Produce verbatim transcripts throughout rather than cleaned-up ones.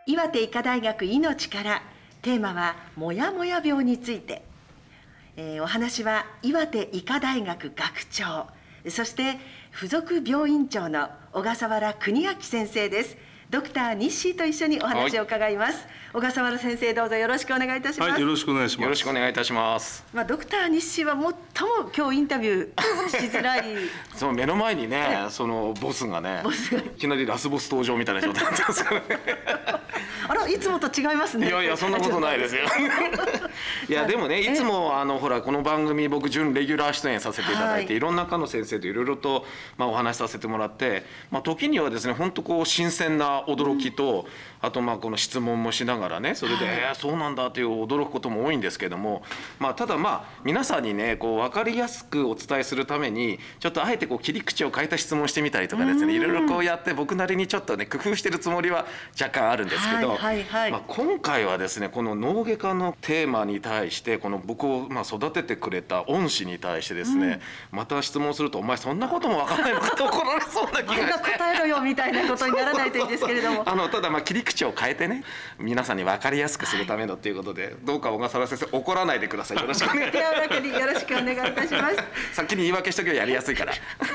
岩手医科大学いのちから、テーマはもやもや病について、えー、お話は岩手医科大学学長、そして附属病院長の小笠原邦明先生です。ドクターニッシーと一緒にお話を伺います、はい、小笠原先生、どうぞよろしくお願いいたします。 はい、よろしくお願いします。 よろしくお願いいたします。 まあ、ドクターニッシーは最も今日インタビューしづらいその目の前にね、そのボスがね、いきなりラスボス登場みたいな状態になってますからねあら、いつもと違いますね。 いやいや、そんなことないですよいやでもね、いつもあのほらこの番組僕準レギュラー出演させていただいて、はい、いろんな科の先生といろいろとまあお話しさせてもらって、まあ、時にはですね本当こう新鮮な驚きと、うん、あとまあこの質問もしながらね、それで、はい、えー、そうなんだという驚くことも多いんですけども、まあ、ただまあ皆さんにねこう分かりやすくお伝えするためにちょっとあえてこう切り口を変えた質問をしてみたりとかですね、いろいろこうやって僕なりにちょっとね工夫してるつもりは若干あるんですけど、はいはいはい、まあ、今回はですねこの脳外科のテーマに対してこの僕をまあ育ててくれた恩師に対してですね、うん、また質問するとお前そんなことも分からないのかと怒られそうな気がして俺が答えろよみたいなことにならないといいんですけれどもあのただまあ切り口を変えてね皆さんに分かりやすくするためのということで、はい、どうか小笠原先生怒らないでください。よろしくお願いします手柔らかによろしくお願いいたします先に言い訳しとけばやりやすいから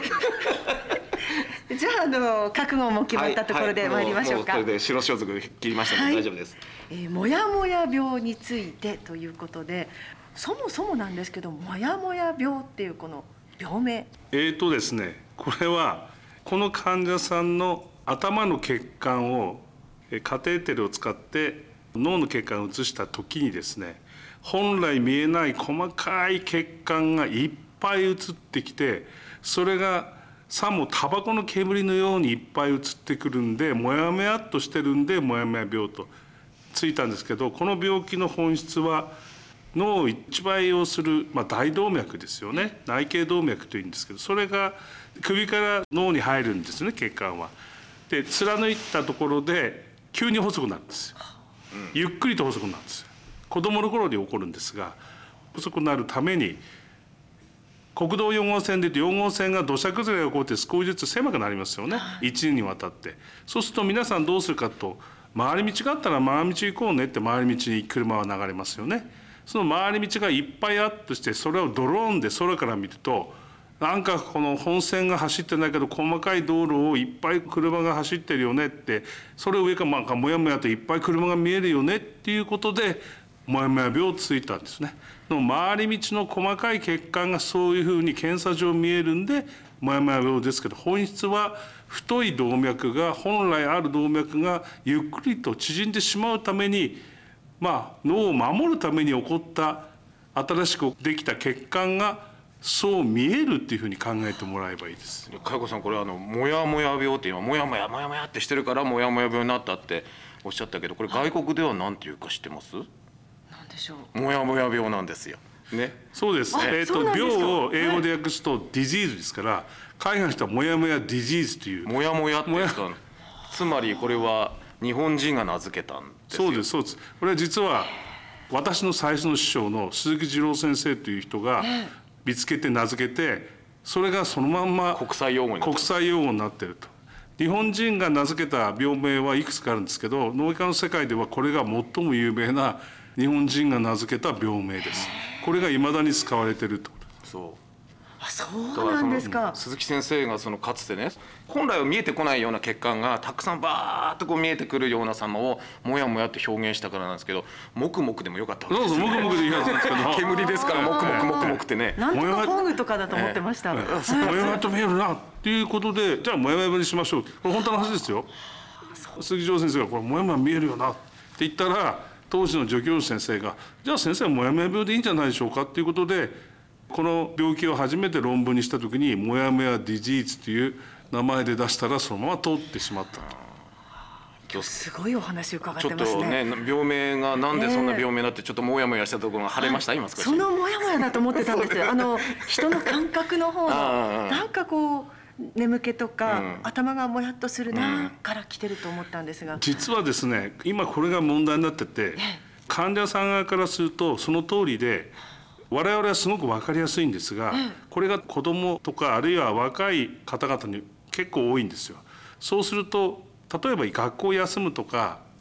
じゃあ、あの覚悟も決まったところで参りましょうか。 はいはい、もうもうこれで白装束切りましたので大丈夫です、 はい、えー、もやもや病についてということで、そもそもなんですけどもやもや病っていうこの病名、 えーとですねこれはこの患者さんの頭の血管をカテーテルを使って脳の血管を移した時にですね、本来見えない細かい血管がいっぱい移ってきて、それがさもタバコの煙のようにいっぱい移ってくるんで、もやもやっとしてるんでもやもや病とついたんですけど、この病気の本質は脳を一番栄養する、まあ、大動脈ですよね。内頸動脈というんですけど、それが首から脳に入るんですね、血管は。で貫いたところで急に細くなるんですよ。ゆっくりと細くなるんですよ。子供の頃に起こるんですが、細くなるために国道よん号線でよん号線が土砂崩れが起こって少しずつ狭くなりますよね、いちねんにわたって。そうすると皆さんどうするかと、回り道があったら回り道行こうねって回り道に車は流れますよね。その回り道がいっぱいあってして、それをドローンで空から見ると、なんかこの本線が走ってないけど細かい道路をいっぱい車が走ってるよねって、それを上からなんかもやもやといっぱい車が見えるよねっていうことでもやもや病をついたんですね。の回り道の細かい血管がそういうふうに検査上見えるんでもやもや病ですけど、本質は太い動脈が、本来ある動脈がゆっくりと縮んでしまうために、まあ脳を守るために起こった新しくできた血管がそう見えるっていうふうに考えてもらえばいいです。 佳代子さん、これあのもやもや病っていうのはもやもやもやもやってしてるからもやもや病になったっておっしゃったけど、これ外国では何ていうか知ってます？ なんでしょう。 もやもや病なんですよ。ね。 そうです。えっと病を英語で訳すとディジーズですから、海外の人はもやもやディジーズという。 もやもやって言ったの。つまりこれは日本人が名付けたんですよ。 そうですそうです。これは実は私の最初の師匠の鈴木次郎先生という人が見つけて名付けて、それがそのまんま国際用語になってる。 国際用語になっていると。日本人が名付けた病名はいくつかあるんですけど、脳外科の世界ではこれが最も有名な日本人が名付けた病名です。これがいまだに使われていると。 そう。 あ、そうなんですか。 鈴木先生がそのかつてね、本来は見えてこないような血管がたくさんバーッとこう見えてくるような様をもやもやって表現したからなんですけど、もくもくでもよかったわけですよね。そうそう、もくもくでいいはずなんですけど煙ですからもくもくもくもくってね、 なんとかフォグとかだと思ってました。 もやもやと見えるなっていうことで、じゃあもやもやにしましょう。これ本当の話ですよ。鈴木城先生がこれもやもや見えるよなって言ったら、当時の助教授先生がじゃあ先生はもやもや病でいいんじゃないでしょうかっていうことで、この病気を初めて論文にした時にもやもやディジーズという名前で出したらそのまま通ってしまったと。 すごいお話伺ってますね。 ちょっとね、病名がなんでそんな病名だってちょっともやもやしたところが晴れました、はい、今少し。 そのもやもやだと思ってたんですよ。あの人の感覚の方のなんかこう眠気とか、うん、頭がもやっとするなから来てると思ったんですが、 実はですね、今これが問題になってて、患者さん側からするとその通りで我々はすごく分かりやすいんですが、これが子どもとかあるいは若い方々に結構多いんですよ。そうすると例えば学校を休むとか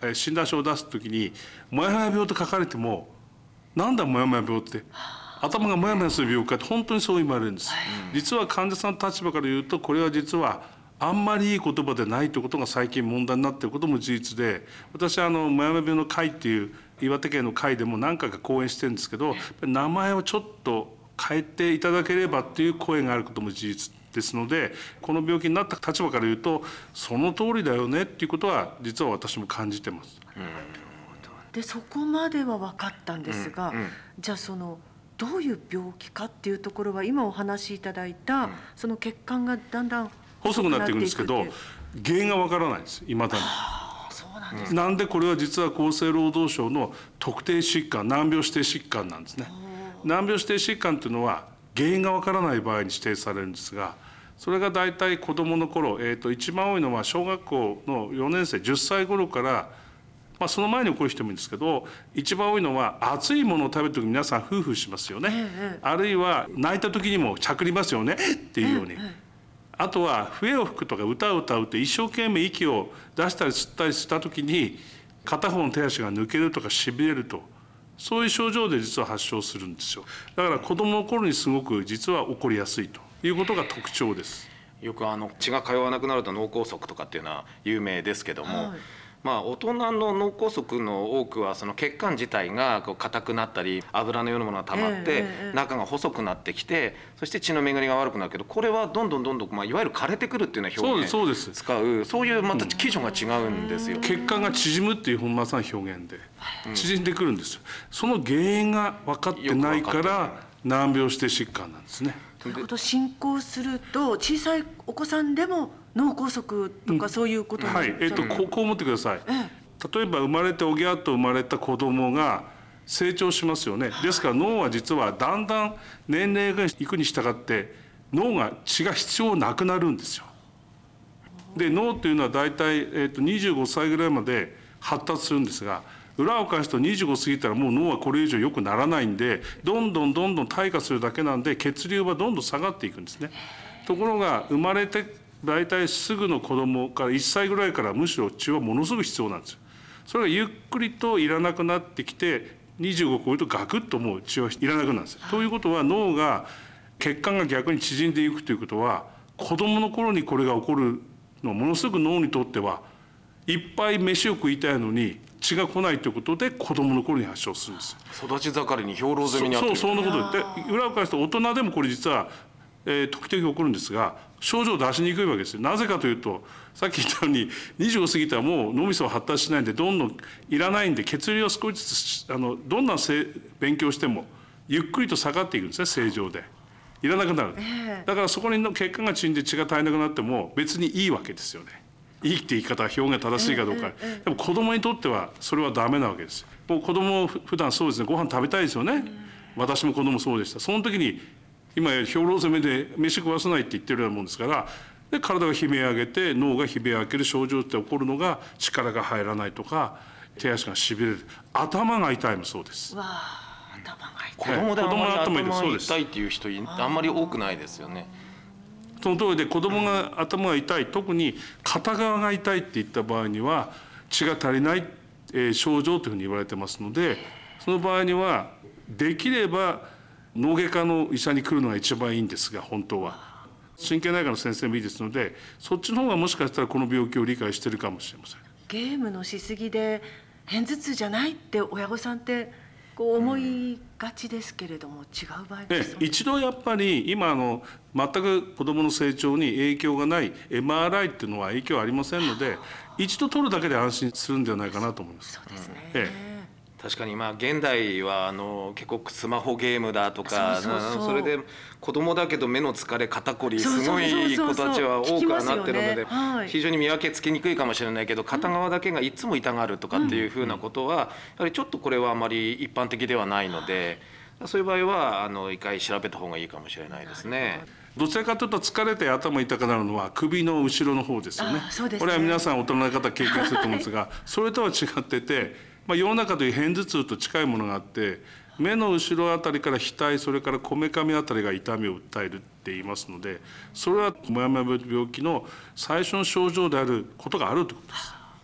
診断書を出すときにモヤモヤ病と書かれても、なんだモヤモヤ病って、頭がモヤモヤする病気かって本当にそう言われるんです。実は患者さんの立場から言うと、これは実はあんまりいい言葉でないということが最近問題になっていることも事実で、私はあのモヤモヤ病の会っていう岩手県の会でも何回か講演してるんですけど、名前をちょっと変えていただければっていう声があることも事実ですので、この病気になった立場から言うとその通りだよねっていうことは実は私も感じてます。 でそこまでは分かったんですが、 うんうん、 じゃあそのどういう病気かっていうところは今お話しいただいた、うん、その血管がだんだん細くなっていくんですけど、原因がわからないんです、いまだに。 そうなんですか。 なんでこれは実は厚生労働省の特定疾患、難病指定疾患なんですね。難病指定疾患というのは原因がわからない場合に指定されるんですが、それが大体子どもの頃、えーと一番多いのは小学校のよねん生じゅっさい頃から、まあ、その前に起こる人もいるんですけど、一番多いのは熱いものを食べる時皆さんフーフーしますよね、ええ、あるいは泣いた時にもしゃくりますよねっていうように、ええ、あとは笛を吹くとか歌を歌うと一生懸命息を出したり吸ったりした時に片方の手足が抜けるとかしびれると、そういう症状で実は発症するんですよ。だから子どもの頃にすごく実は起こりやすいということが特徴です。 よくあの血が通わなくなると脳梗塞とかっていうのは有名ですけども、はい、まあ、大人の脳梗塞の多くはその血管自体がこう硬くなったり油のようなものが溜まって中が細くなってきて、そして血の巡りが悪くなるけど、これはどんどんどんどん、まあ、いわゆる枯れてくるっていうような表現を使う、そういうまた基準が違うんですよ。 血管が縮むっていうまさに表現で縮んでくるんですよ。その原因が分かってないから難病指定疾患なんですね。 ということ進行すると小さいお子さんでも脳梗塞とかそういうことになっちゃう、 はい、えーと、こう、こう思ってください、ええ、例えば生まれておぎゃっと生まれた子供が成長しますよね。ですから脳は実はだんだん年齢がいくに従って脳が血が必要なくなるんですよ。で脳っていうのは大体、えーと、にじゅうごさいぐらいまで発達するんですが、裏を返すとにじゅうご過ぎたらもう脳はこれ以上良くならないんで、どんどんどんどん退化するだけなんで血流はどんどん下がっていくんですね。ところが生まれて大体すぐの子供からいっさいぐらいからむしろ血はものすごく必要なんですよ。それがゆっくりといらなくなってきてにじゅうご超えるとガクッともう血はいらなくなるんですよ。ということは脳が血管が逆に縮んでいくということは、子供の頃にこれが起こるのはものすごく脳にとってはいっぱい飯を食いたいのに血が来ないということで子供の頃に発症するんです。 育ち盛りに兵糧攻めにあってる。 そう、そんなことで裏を返すと大人でもこれ実は、えー、時々起こるんですが、症状を出しにくいわけですよ。なぜかというと、さっき言ったようににじゅうご過ぎたらもう脳みそは発達しないんでどんどんいらないんで、血流を少しずつあのどんな勉強してもゆっくりと下がっていくんですね、正常で。いらなくなる。だからそこにの血管が縮んで血が足りなくなっても別にいいわけですよね。いいって言い方は表現正しいかどうか、でも子供にとってはそれはダメなわけです。もう子供普段そうですね、ご飯食べたいですよね。私も子供そうでした。その時に今や兵糧攻めで飯食わせないって言ってるようなもんですから、で体が悲鳴上げて脳が悲鳴上げる症状って起こるのが、力が入らないとか手足がしびれる、頭が痛いもそうです。 わあ、頭が痛い。 子供であんまり頭が痛いっていう人あんまり多くないですよね。 その通りで、子供が頭が痛い、特に片側が痛いっていった場合には血が足りない、えー、症状というふうに言われてますので、その場合にはできれば脳外科の医者に来るのが一番いいんですが、本当は神経内科の先生もいいですので、そっちの方がもしかしたらこの病気を理解しているかもしれません。 ゲームのしすぎで片頭痛じゃないって親御さんってこう思いがちですけれども、違う場合です、 ね、一度やっぱり今あの全く子どもの成長に影響がない エムアールアイ っていうのは影響ありませんので、一度取るだけで安心するんではないかなと思います。 そうですね、 ええ、 確かにまあ現代はあの結構スマホゲームだとか、 そうそうそう、 それで子供だけど目の疲れ肩こりすごい子たちは多くはなってるので、非常に見分けつけにくいかもしれないけど、片側だけがいつも痛がるとかっていうふうなことはやはりちょっとこれはあまり一般的ではないので、そういう場合はあの一回調べた方がいいかもしれないですね。 どちらかというと疲れて頭痛くなるのは首の後ろの方ですよね。 そうですね、 これは皆さん大人の方経験すると思うんですが、それとは違ってて、まあ、世の中という片頭痛と近いものがあって、目の後ろあたりから額、それからこめかみあたりが痛みを訴えるって言いますので、それはモヤモヤ病気の最初の症状であることがあるということです。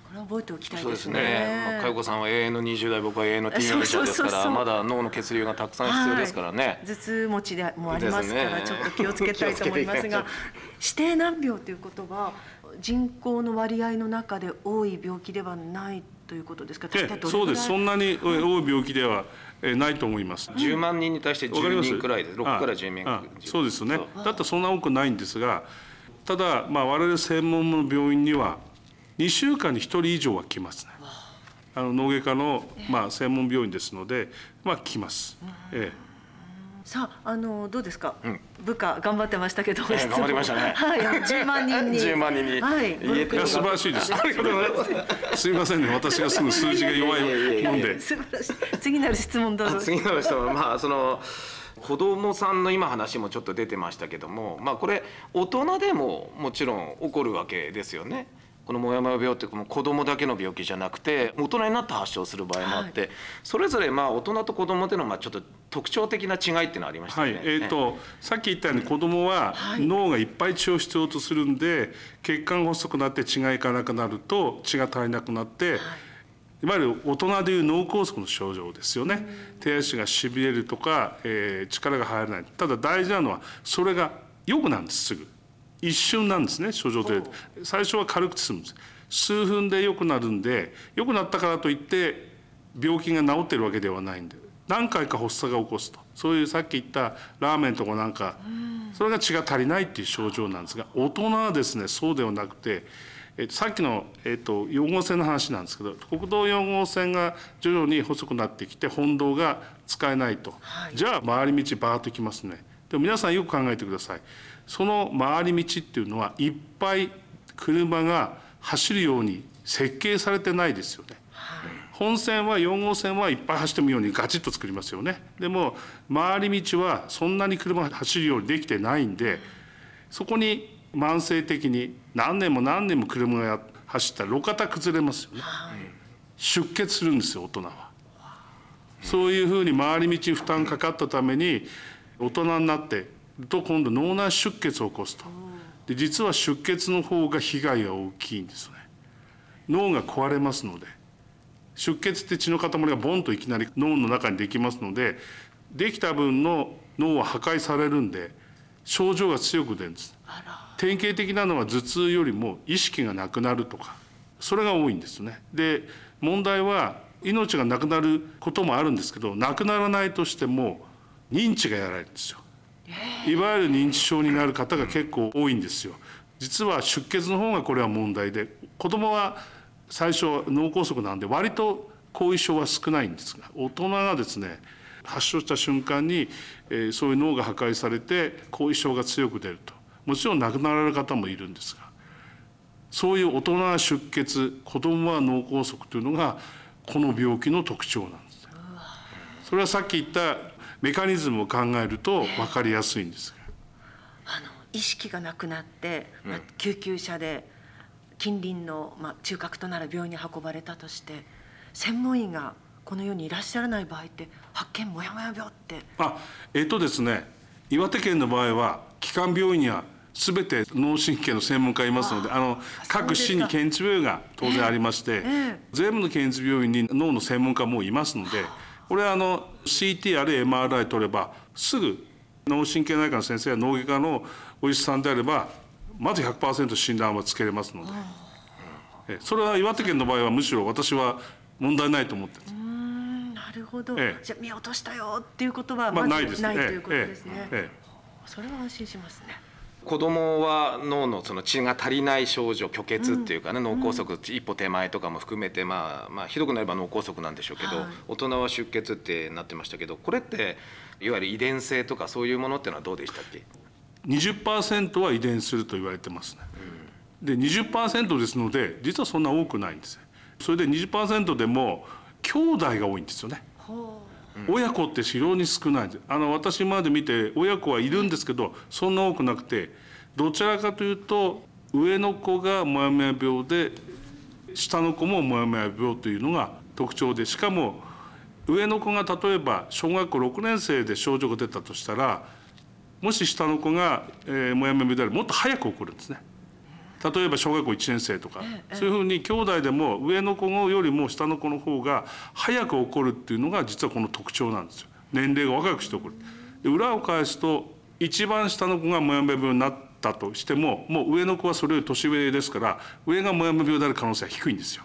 これは覚えておきたいそうですですね。 ね。まあ、佳代子さんは永遠のにじゅう代、僕は永遠のティーンエイジャーですから、 そうそうそうそうまだ脳の血流がたくさん必要ですからね。 はい、頭痛持ちでもありますから、 ですねちょっと気をつけたいと思いますが、指定難病ということは人口の割合の中で多い病気ではないということですか。 ええ、そうです。そんなに多い病気ではないと思います。 じゅうまんにんに対してじゅうにんくらいです。ろくからじゅうにん。 ああ、そうですね。だったらそんな多くないんですが、ただまあ我々専門の病院にはにしゅうかんにひとり以上は来ますね。あの脳外科のまあ専門病院ですので、まあ来ます。ええ。 さあ、あのどうですか、 うん、 部下頑張ってましたけど、 えー、頑張りましたね。 はい、じゅうまんにんにじゅうまんにんに、 はい、 言えて素晴らしいです。すいませんね、私がすぐ数字が弱いもんで。 素晴らしい。次なる質問どうぞ。 次なる質問、まあその子どもさんの今話もちょっと出てましたけども、まあこれ大人でももちろん起こるわけですよね。このモヤモヤ病って子どもだけの病気じゃなくて大人になって発症する場合もあって、はい、それぞれまあ大人と子どもでのまあちょっと特徴的な違いっていうのありましたね。 はい、えーと、さっき言ったように子どもは脳がいっぱい血を必要とするんで、血管が細くなって血がいかなくなると血が足りなくなって、はい、いわゆる大人でいう脳梗塞の症状ですよね。手足がしびれるとか、えー、力が入らない。ただ大事なのはそれが良くなるんです。すぐ一瞬なんですね。症状で最初は軽く済むんです。数分で良くなるんで、良くなったからといって病気が治ってるわけではないんで、何回か発作が起こすと、そういうさっき言ったラーメンとかなんか、それが血が足りないっていう症状なんですが、大人はですねそうではなくて、えっと、さっきの、えっと、よん号線の話なんですけど、国道よん号線が徐々に細くなってきて本道が使えないと、はい、じゃあ回り道バーッときますね。でも皆さんよく考えてください。その回り道っていうのはいっぱい車が走るように設計されてないですよね。はい、本線はよん号線はいっぱい走ってもいいようにガチッと作りますよね。でも回り道はそんなに車が走るようにできてないんで、そこに慢性的に何年も何年も車が走ったら路肩崩れますよね。はい、出血するんですよ、大人は。そういうふうに回り道負担かかったために大人になってと今度脳内出血を起こすと。で実は出血の方が被害が大きいんですね。脳が壊れますので、出血って血の塊がボンといきなり脳の中にできますので、できた分の脳は破壊されるんで症状が強く出るんです。典型的なのは頭痛よりも意識がなくなるとか、それが多いんですね。で問題は命がなくなることもあるんですけど、なくならないとしても認知がやられるんですよ。いわゆる認知症になる方が結構多いんですよ。実は出血の方がこれは問題で、子どもは最初脳梗塞なんで割と後遺症は少ないんですが、大人がですね発症した瞬間に、えー、そういう脳が破壊されて後遺症が強く出ると。もちろん亡くなられる方もいるんですが、そういう大人は出血、子どもは脳梗塞というのがこの病気の特徴なんです。それはさっき言ったメカニズムを考えると分かりやすいんですが、 あの意識がなくなって、まあ、救急車で近隣の、まあ、中核となる病院に運ばれたとして、専門医がこの世にいらっしゃらない場合って発見モヤモヤ病って。 あえっとですね岩手県の場合は基幹病院には全て脳神経の専門家いますので、あの各市に県立病院が当然ありまして、えーえー、全部の県立病院に脳の専門家もいますので、これはあの シーティー あるいは エムアールアイ 取ればすぐ脳神経内科の先生や脳外科のお医者さんであればまず ひゃくパーセント 診断はつけれますので、それは岩手県の場合はむしろ私は問題ないと思ってるんです。 うーん、なるほど、 ええ、 じゃあ見落としたよっていうことはままずあないですね。 ないということですね。 ええええ、 それは安心しますね。 子どもは脳のその血が足りない症状、虚血っていうかね、うん、脳梗塞一歩手前とかも含めて、まあまあひどくなれば脳梗塞なんでしょうけど、はい、大人は出血ってなってましたけど、これっていわゆる遺伝性とかそういうものっていうのはどうでしたっけ？ にじゅっパーセント は遺伝すると言われてますね。うん、で にじゅっパーセント ですので実はそんな多くないんですよ。それで にじゅっパーセント でも兄弟が多いんですよね。親子って非常に少ないんです。あの私まで見て親子はいるんですけどそんな多くなくて、どちらかというと上の子がモヤモヤ病で下の子もモヤモヤ病というのが特徴で、しかも上の子が例えば小学校ろくねん生で症状が出たとしたら、もし下の子が、えー、モヤモヤ病であればもっと早く起こるんですね。 例えば小学校いちねん生とか、 ええ、 そういうふうに兄弟でも上の子よりも下の子の方が早く起こるっていうのが実はこの特徴なんですよ。年齢が若くして起こる。で裏を返すと一番下の子がモヤモヤ病になったとしても、もう上の子はそれより年上ですから、上がモヤモヤ病である可能性は低いんですよ。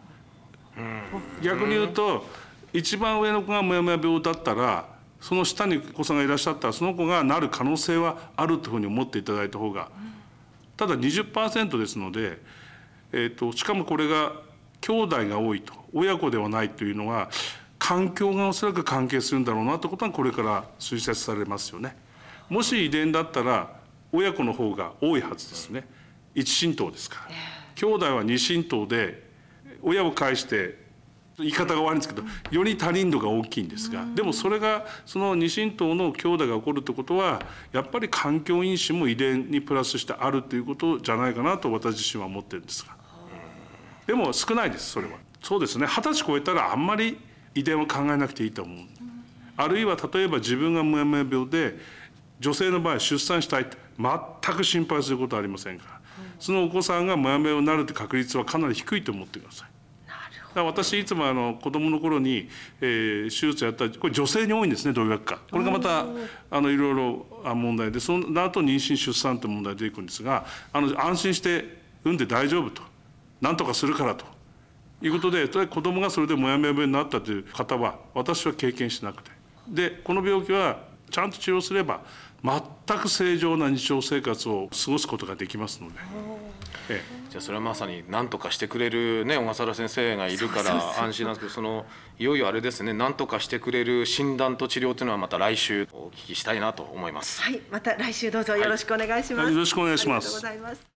逆に言うと一番上の子がモヤモヤ病だったら、その下にお子さんがいらっしゃったらその子がなる可能性はあるというふうに思っていただいた方が、ただ にじゅっパーセント ですので、えーと、しかもこれが兄弟が多いと、親子ではないというのは環境がおそらく関係するんだろうなということはこれから推察されますよね。もし遺伝だったら親子の方が多いはずですね。一親等ですから。兄弟は二親等で親を介して言い方が悪いんですけど、より多輪度が大きいんですが、でもそれがその二親等の兄弟が起こるということは、やっぱり環境因子も遺伝にプラスしてあるということじゃないかなと私自身は思ってるんですが、でも少ないです。それはそうですね。二十歳超えたらあんまり遺伝は考えなくていいと思う。あるいは例えば自分がモヤモヤ病で女性の場合出産したいって全く心配することはありませんから、そのお子さんがモヤモヤになるという確率はかなり低いと思ってください。だから私いつもあの子供の頃に、えー、手術やったこれ女性に多いんですね、動脈科。これがまたあのいろいろ問題で、その後妊娠出産という問題が出てくるんですが、あの安心して産んで大丈夫と、なんとかするからということで、子供がそれでモヤモヤ病になったという方は私は経験しなくて、でこの病気はちゃんと治療すれば全く正常な日常生活を過ごすことができますので。ええ、 じゃあそれはまさに何とかしてくれるね小笠原先生がいるから安心なんですけど、そのいよいよあれですね、何とかしてくれる診断と治療というのはまた来週お聞きしたいなと思います。 はい、また来週どうぞよろしくお願いします。 はい、よろしくお願いします。 ありがとうございます。